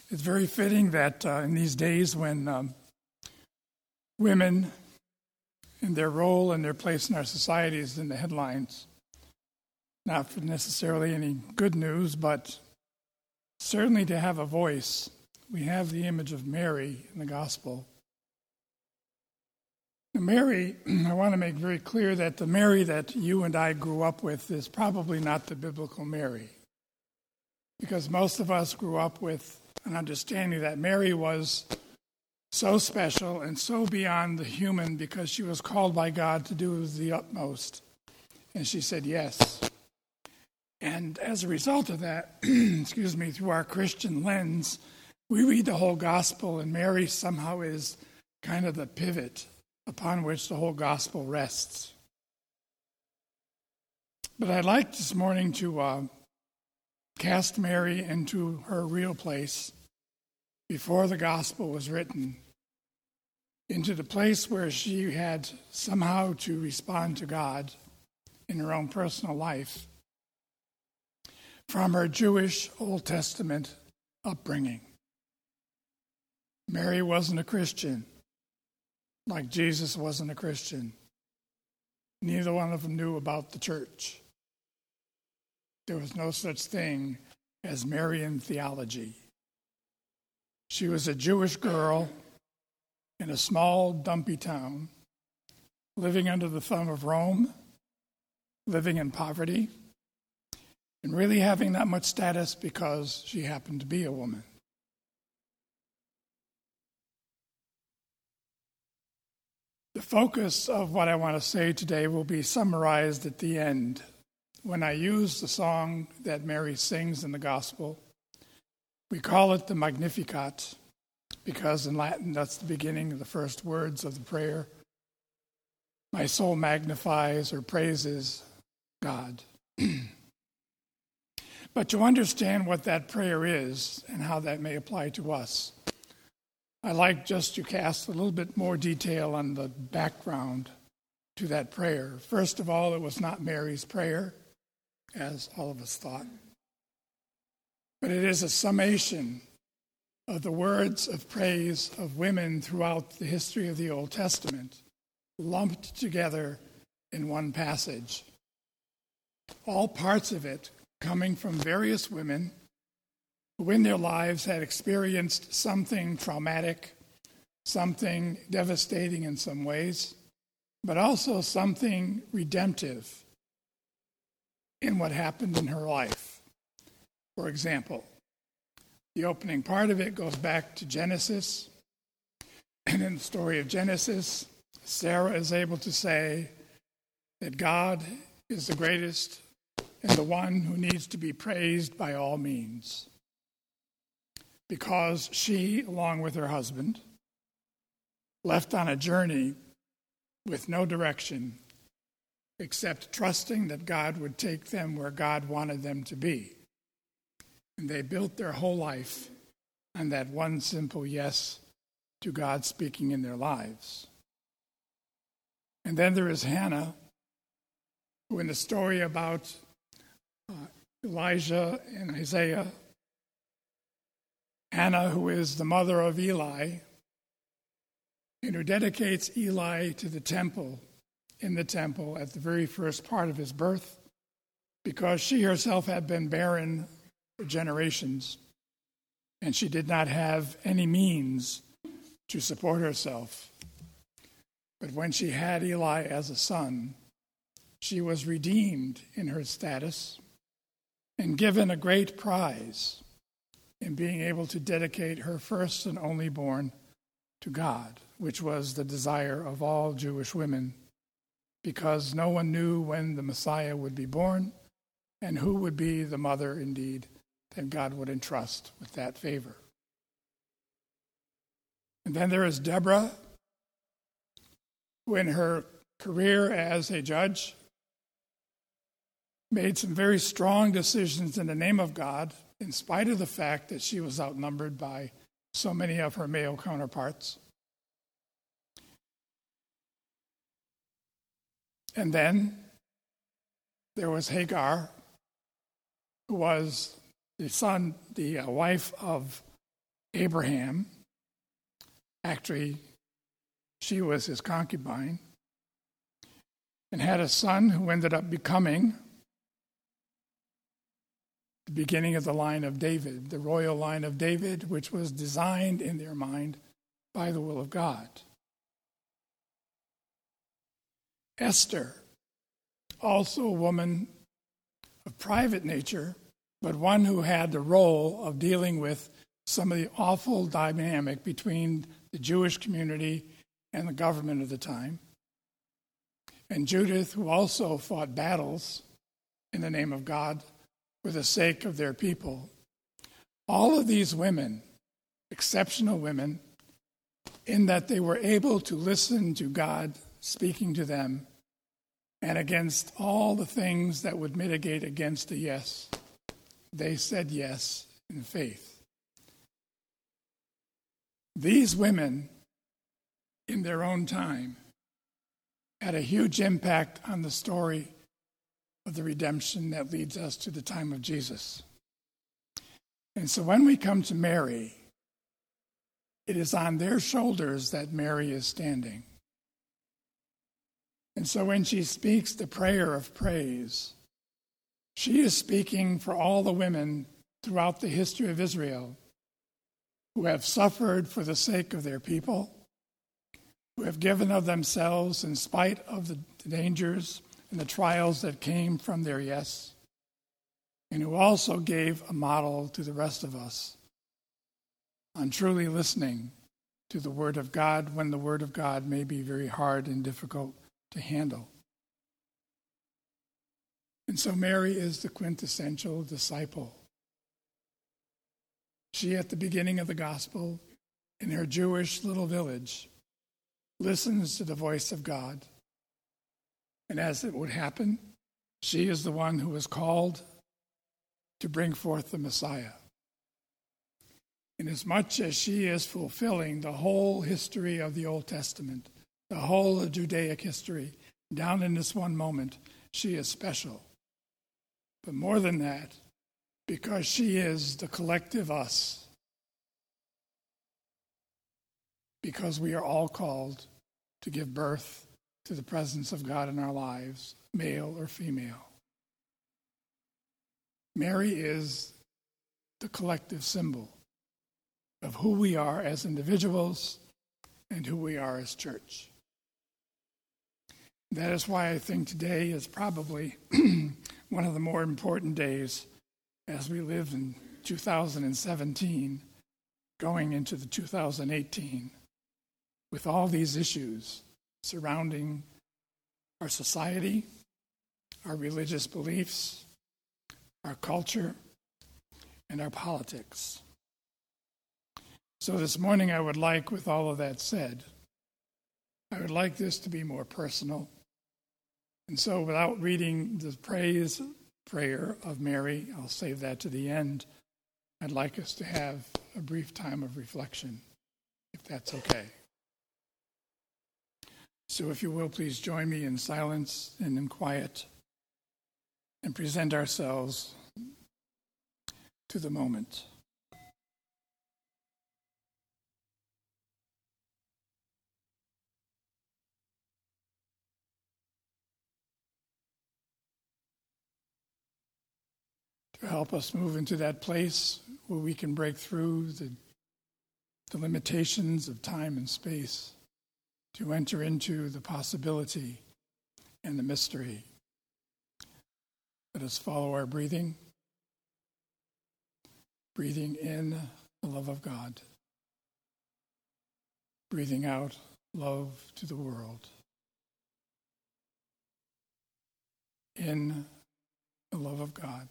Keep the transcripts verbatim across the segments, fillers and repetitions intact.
It's very fitting that uh, in these days when um, women and their role and their place in our society is in the headlines, not for necessarily any good news, but certainly to have a voice. We have the image of Mary in the gospel. Now, Mary, I want to make very clear that the Mary that you and I grew up with is probably not the biblical Mary, because most of us grew up with an understanding that Mary was so special and so beyond the human because she was called by God to do the utmost. And she said yes. And as a result of that, excuse me, through our Christian lens, we read the whole gospel, and Mary somehow is kind of the pivot upon which the whole gospel rests. But I'd like this morning to uh, cast Mary into her real place before the gospel was written, into the place where she had somehow to respond to God in her own personal life from her Jewish Old Testament upbringing. Mary wasn't a Christian, like Jesus wasn't a Christian. Neither one of them knew about the church. There was no such thing as Marian theology. She was a Jewish girl in a small, dumpy town, living under the thumb of Rome, living in poverty, and really having not much status because she happened to be a woman. The focus of what I want to say today will be summarized at the end when I use the song that Mary sings in the gospel. We call it the Magnificat because in Latin that's the beginning of the first words of the prayer. My soul magnifies or praises God. But to understand what that prayer is and how that may apply to us, I like just to cast a little bit more detail on the background to that prayer. First of all, it was not Mary's prayer, as all of us thought, but it is a summation of the words of praise of women throughout the history of the Old Testament, lumped together in one passage. All parts of it coming from various women who in their lives had experienced something traumatic, something devastating in some ways, but also something redemptive in what happened in her life. For example, the opening part of it goes back to Genesis, and in the story of Genesis, Sarah is able to say that God is the greatest and the one who needs to be praised by all means, because she, along with her husband, left on a journey with no direction except trusting that God would take them where God wanted them to be. And they built their whole life on that one simple yes to God speaking in their lives. And then there is Hannah, who in the story about uh, Elijah and Isaiah, Hannah, who is the mother of Eli, and who dedicates Eli to the temple, in the temple at the very first part of his birth, because she herself had been barren for generations, and she did not have any means to support herself. But when she had Eli as a son, she was redeemed in her status and given a great prize in being able to dedicate her first and only born to God, which was the desire of all Jewish women, because no one knew when the Messiah would be born and who would be the mother, indeed, that God would entrust with that favor. And then there is Deborah, who in her career as a judge made some very strong decisions in the name of God, in spite of the fact that she was outnumbered by so many of her male counterparts. And then there was Hagar, who was the son, the uh, wife of Abraham. Actually, she was his concubine, and had a son who ended up becoming the beginning of the line of David, the royal line of David, which was designed in their mind by the will of God. Esther, also a woman of private nature, but one who had the role of dealing with some of the awful dynamic between the Jewish community and the government of the time. And Judith, who also fought battles in the name of God for the sake of their people. All of these women, exceptional women, in that they were able to listen to God speaking to them, and against all the things that would mitigate against a yes, they said yes in faith. These women, in their own time, had a huge impact on the story of the redemption that leads us to the time of Jesus. And so when we come to Mary, it is on their shoulders that Mary is standing. And so when she speaks the prayer of praise, she is speaking for all the women throughout the history of Israel who have suffered for the sake of their people, who have given of themselves in spite of the dangers and the trials that came from their yes, and who also gave a model to the rest of us on truly listening to the Word of God when the Word of God may be very hard and difficult to handle. And so Mary is the quintessential disciple. She, at the beginning of the gospel, in her Jewish little village, listens to the voice of God. And as it would happen, she is the one who is called to bring forth the Messiah. Inasmuch as she is fulfilling the whole history of the Old Testament, the whole of Judaic history, down in this one moment, she is special. But more than that, because she is the collective us, because we are all called to give birth to the presence of God in our lives, male or female. Mary is the collective symbol of who we are as individuals and who we are as church. That is why I think today is probably one of the more important days as we live in two thousand seventeen, going into the two thousand eighteen, with all these issues surrounding our society, our religious beliefs, our culture, and our politics. So this morning I would like, with all of that said, I would like this to be more personal. And so without reading the praise prayer of Mary, I'll save that to the end. I'd like us to have a brief time of reflection, if that's okay. So if you will, please join me in silence and in quiet and present ourselves to the moment. To help us move into that place where we can break through the, the limitations of time and space, to enter into the possibility and the mystery. Let us follow our breathing, breathing in the love of God, breathing out love to the world. In the love of God,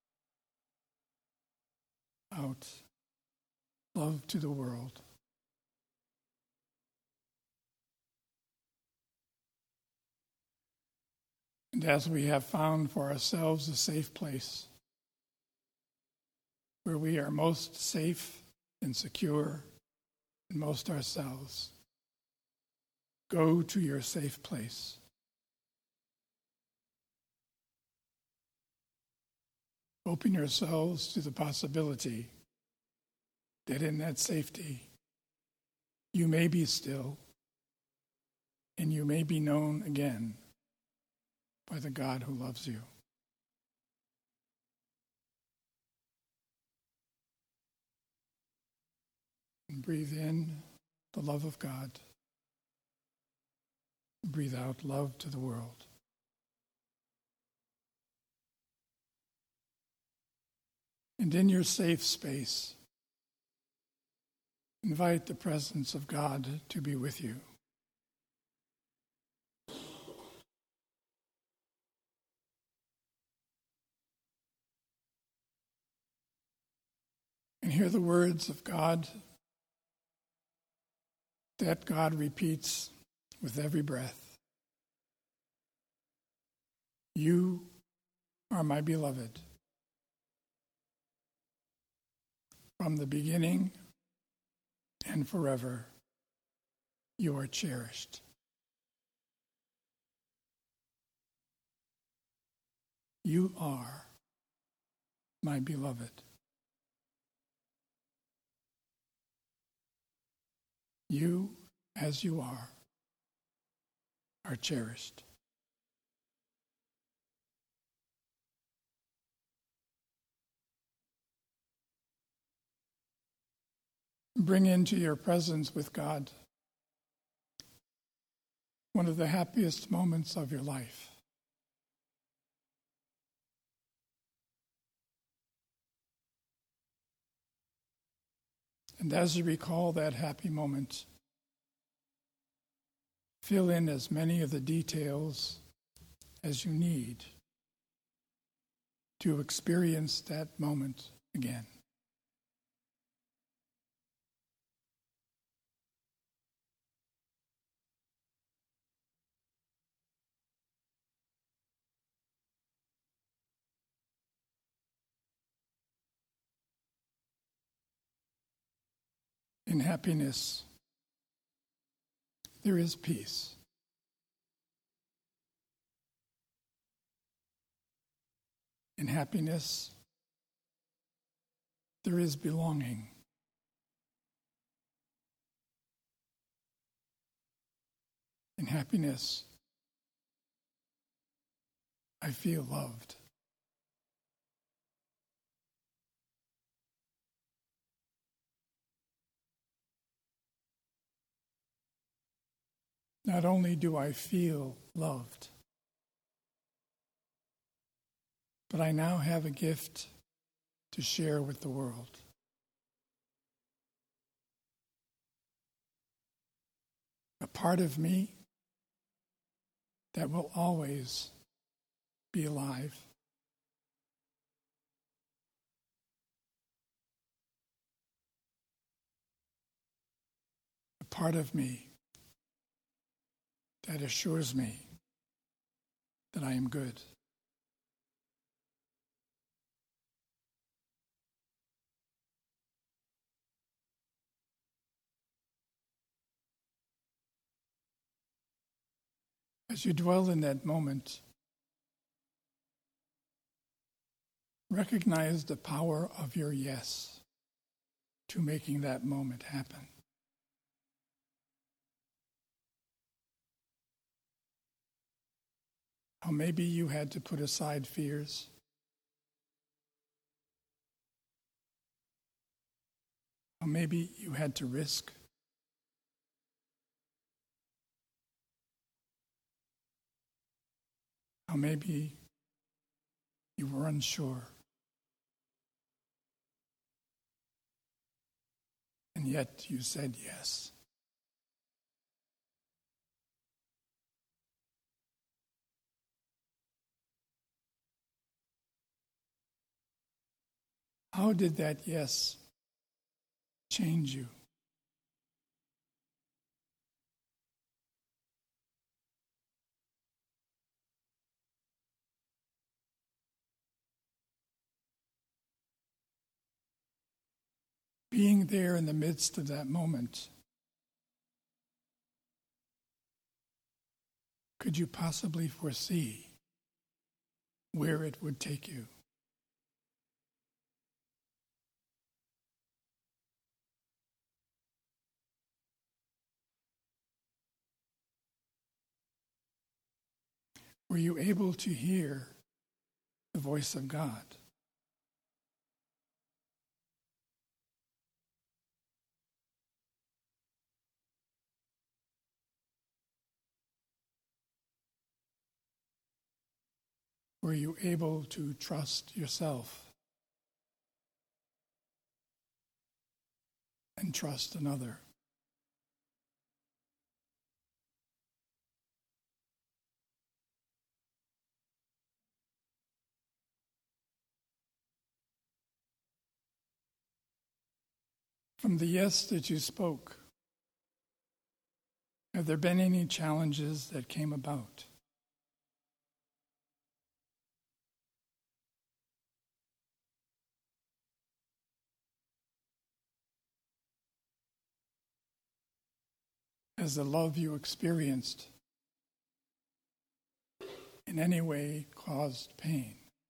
out love to the world. And as we have found for ourselves a safe place where we are most safe and secure and most ourselves, go to your safe place. Open yourselves to the possibility that in that safety you may be still and you may be known again by the God who loves you. And breathe in the love of God. Breathe out love to the world. And in your safe space, invite the presence of God to be with you. And hear the words of God that God repeats with every breath. You are my beloved. From the beginning and forever, you are cherished. You are my beloved. You, as you are, are cherished. Bring into your presence with God one of the happiest moments of your life. And as you recall that happy moment, fill in as many of the details as you need to experience that moment again. In happiness, there is peace. In happiness, there is belonging. In happiness, I feel loved. Not only do I feel loved, but I now have a gift to share with the world. A part of me that will always be alive. A part of me that assures me that I am good. As you dwell in that moment, recognize the power of your yes to making that moment happen. How maybe you had to put aside fears. How maybe you had to risk. How maybe you were unsure. And yet you said yes. How did that yes change you? Being there in the midst of that moment, could you possibly foresee where it would take you? Were you able to hear the voice of God? Were you able to trust yourself and trust another? From the yes that you spoke, have there been any challenges that came about? Has the love you experienced in any way caused pain?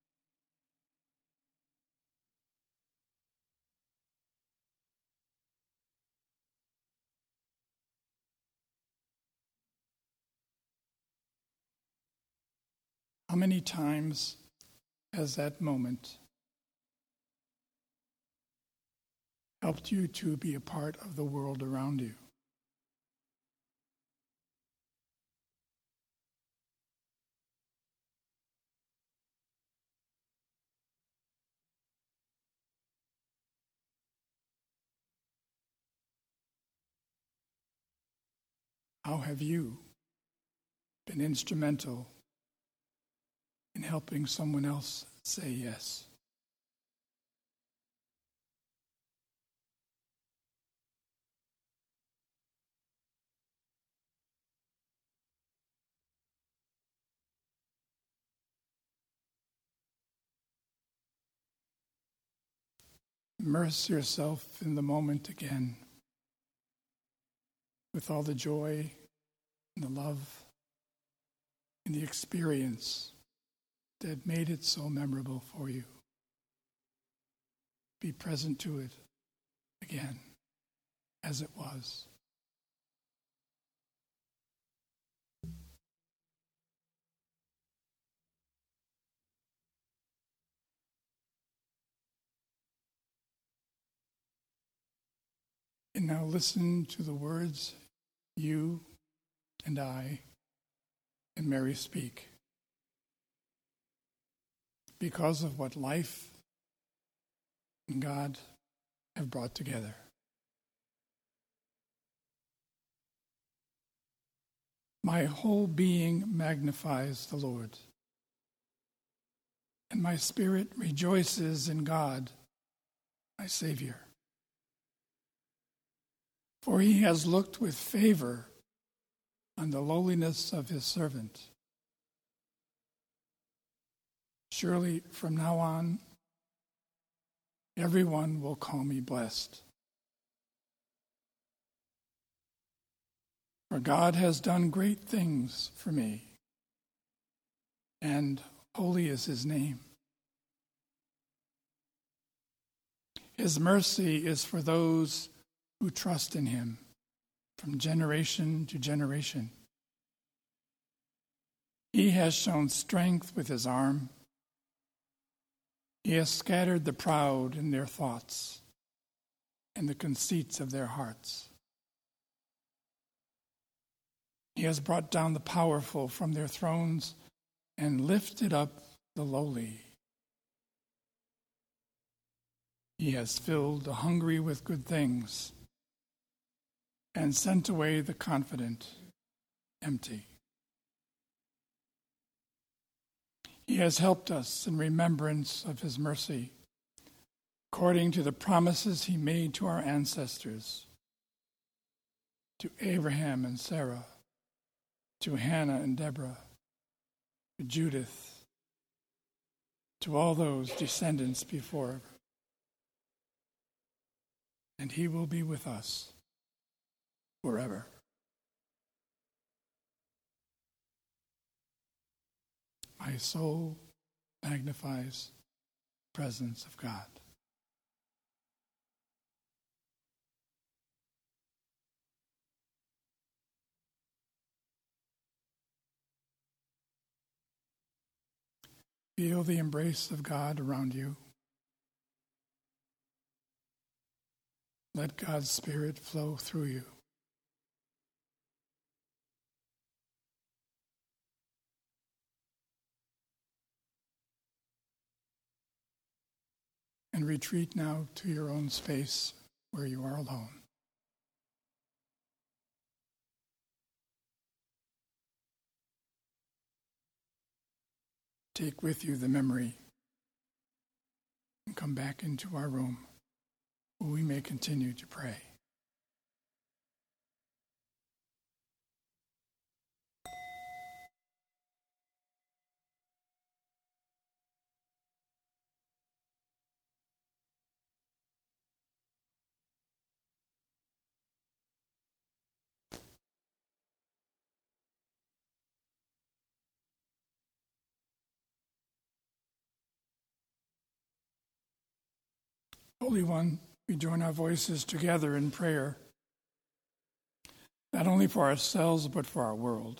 How many times has that moment helped you to be a part of the world around you? How have you been instrumental in helping someone else say yes? Immerse yourself in the moment again with all the joy and the love and the experience that made it so memorable for you. Be present to it again as it was. And now listen to the words you and I and Mary speak. Because of what life and God have brought together. My whole being magnifies the Lord, and my spirit rejoices in God, my Savior. For he has looked with favor on the lowliness of his servant. Surely from now on, everyone will call me blessed. For God has done great things for me, and holy is his name. His mercy is for those who trust in him from generation to generation. He has shown strength with his arm. He has scattered the proud in their thoughts and the conceits of their hearts. He has brought down the powerful from their thrones and lifted up the lowly. He has filled the hungry with good things and sent away the confident empty. He has helped us in remembrance of his mercy, according to the promises he made to our ancestors, to Abraham and Sarah, to Hannah and Deborah, to Judith, to all those descendants before. And he will be with us forever. My soul magnifies the presence of God. Feel the embrace of God around you. Let God's Spirit flow through you. And retreat now to your own space where you are alone. Take with you the memory and come back into our room where we may continue to pray. Holy One, we join our voices together in prayer, not only for ourselves, but for our world.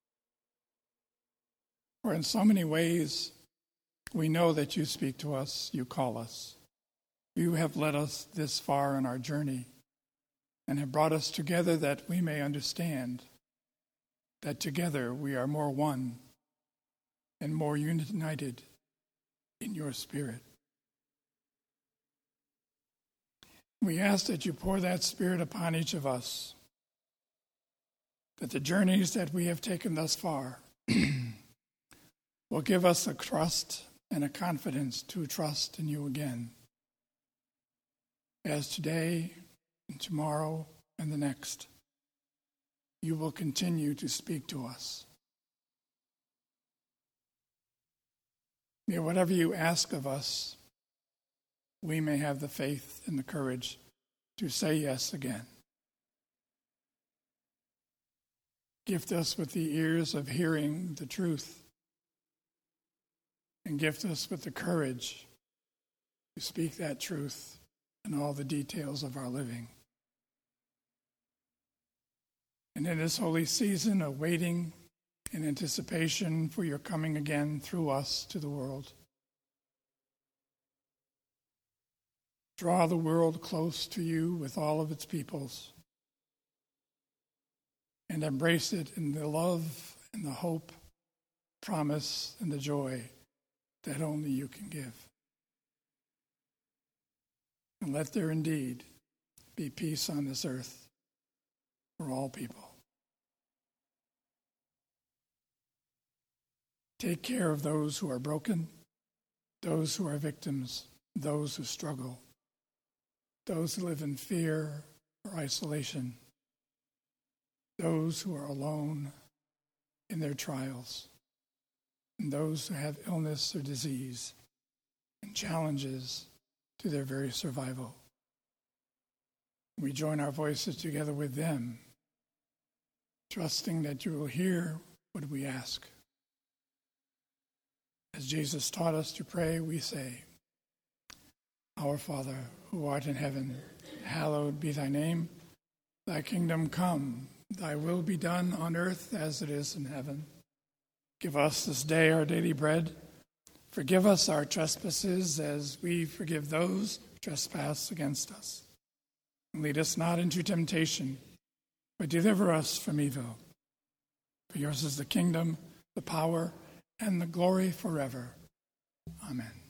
For in so many ways, we know that you speak to us, you call us. You have led us this far in our journey and have brought us together that we may understand that together we are more one and more united in your Spirit. We ask that you pour that Spirit upon each of us, that the journeys that we have taken thus far will give us a trust and a confidence to trust in you again, as today and tomorrow and the next, you will continue to speak to us. May whatever you ask of us, we may have the faith and the courage to say yes again. Gift us with the ears of hearing the truth, and gift us with the courage to speak that truth in all the details of our living. And in this holy season of waiting and anticipation for your coming again through us to the world, draw the world close to you with all of its peoples, and embrace it in the love and the hope, promise, and the joy that only you can give. And let there indeed be peace on this earth for all people. Take care of those who are broken, those who are victims, those who struggle, those who live in fear or isolation, those who are alone in their trials, and those who have illness or disease and challenges to their very survival. We join our voices together with them, trusting that you will hear what we ask. As Jesus taught us to pray, we say, Our Father, who art in heaven, hallowed be thy name. Thy kingdom come, thy will be done on earth as it is in heaven. Give us this day our daily bread. Forgive us our trespasses as we forgive those who trespass against us. And lead us not into temptation, but deliver us from evil. For yours is the kingdom, the power, and the glory forever. Amen.